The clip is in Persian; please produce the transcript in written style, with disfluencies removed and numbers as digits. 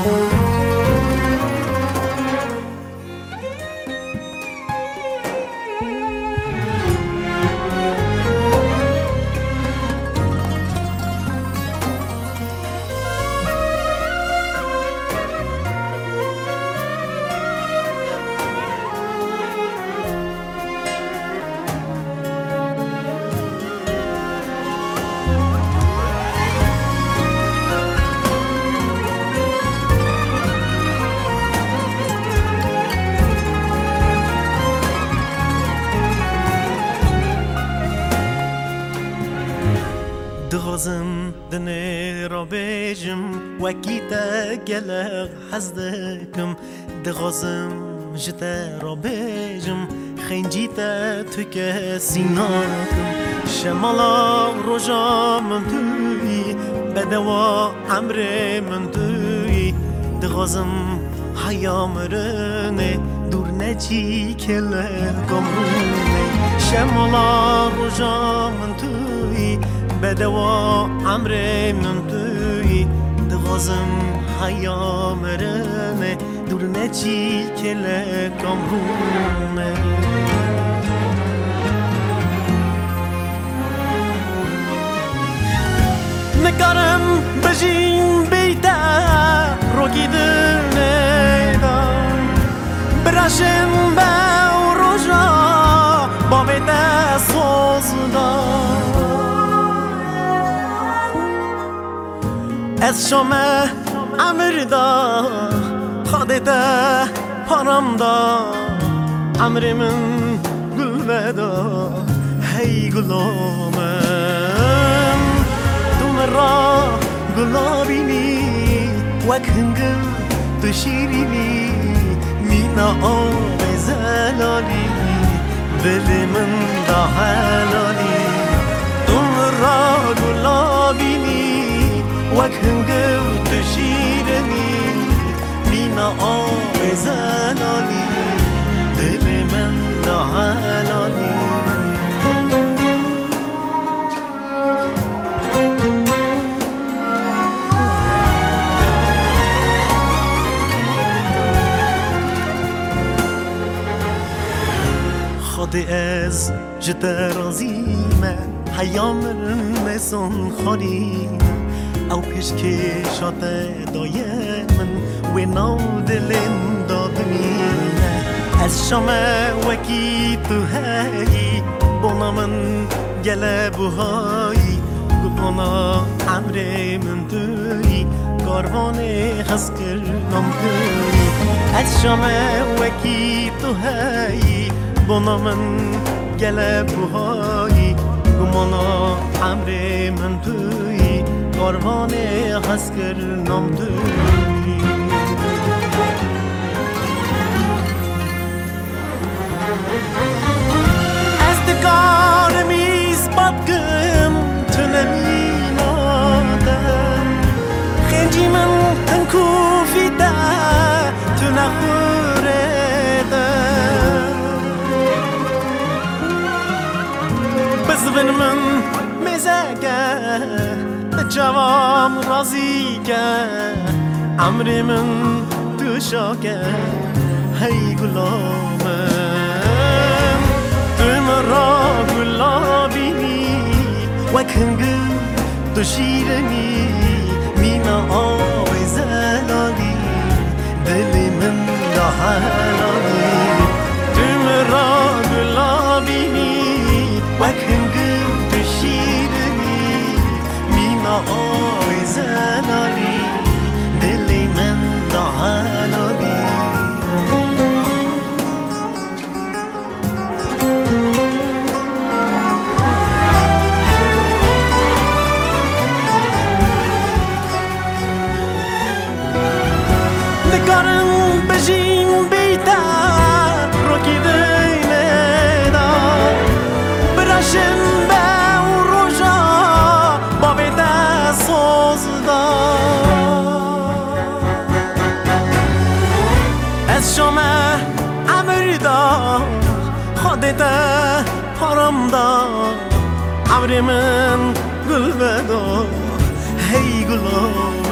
دغزم دنی را بیجم وکیتا گلق حزدکم دغزم جتا را بیجم خنجیتا تو که سیناکم شمالا روژا من توی بدوا عمر من توی دغزم حیام رنه دور نچی کل گمرونه شمالا روژا من توی بدوا عمر من توی دغازم حیام رنه دور نچی کل کامرونه نکارم بجین بیتا رو گیدنه دا براشم با روژا با بیتا سوز دا از شما عمر دا خادتا پارم دا عمر من گل بدا هی گلامم دوم را گلابینی وک هنگل تو شیرینی مینا آب زلالی دل من دا حلالی دوم را گلابینی وک هنگل تو شیرینی مینا آب زلالی دل من دا حلالی خاطی از جتا رازیمه حیام رمسون خوریم او پیش که شاته دایه من و نو دلم دادمینه از شما وکی تو هایی بنا من گله بوهایی گبانا عمر من توی کاروان خس کردم توی از شما وکی تو هایی بنا من گله بوهایی گمانا عمر من توی کاروان خس کردم توی از دکار میز بدگم تو نمینادم خنجی من تنکوفی ده تو نخوردم بزبن من مزگه جوام رازی که عمر من تو شاکه هی گلامم تو مرا گلابینی وک هنگل تو شیرینی مینا آب زلالی دل من دا حلالی تو مرا گلابینی وک هنگل تو شیرینی مینا آب زلالی دل من دا حلالی نکارم بجین بیتا رو گیدنه دا براشم با روژا با بیتا سوز دا از شما عمر دا خودتا پارم دا عمر من گل بدا هی گلام